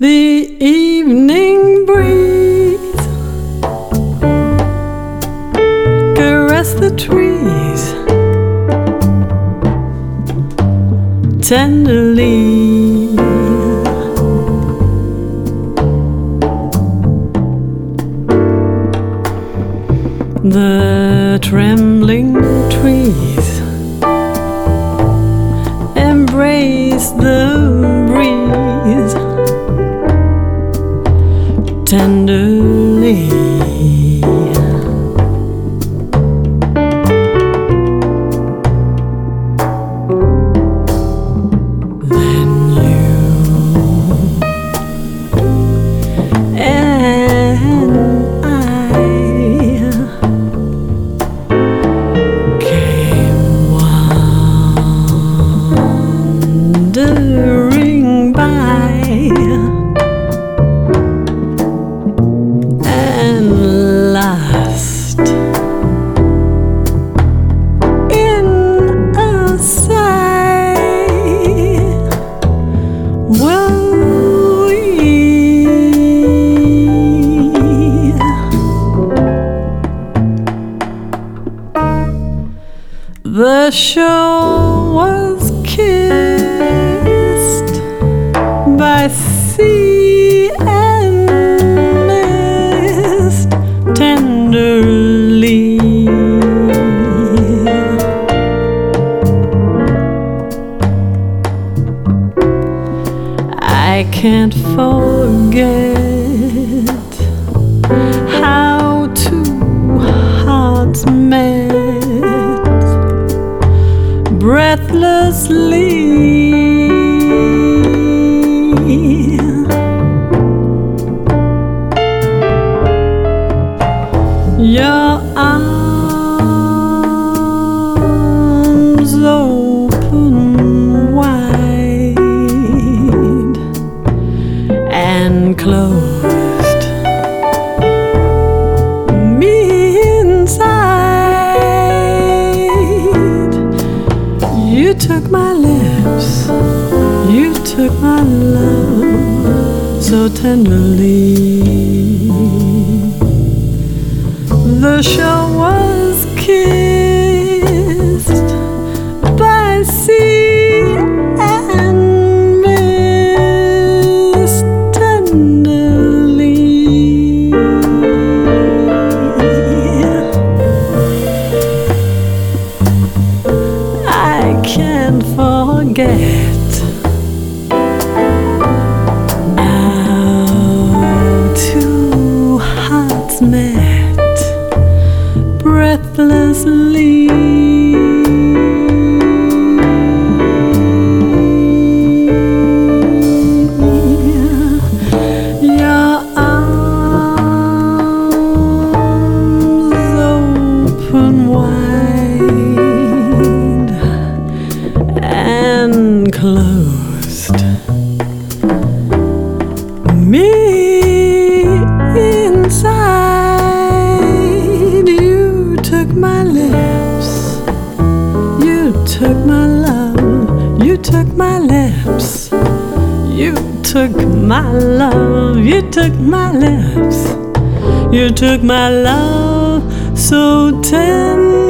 The evening breeze caress the trees tenderly. The trembling trees embrace the breeze tenderly. Then you and I came wandering by, and lost in a sigh. Well, the shore was kissed by sea and mist tenderly. I can't forget how two hearts met breathlessly. Your arms open wide and closed me inside. You took my lips, you took my love so tenderly. The shore was kissed by sea and mist tenderly. I can't forget how two hearts met breathlessly. Your arms open wide and closed me inside. You took my lips, you took my love, you took my lips, you took my love, you took my lips, you took my love so tenderly.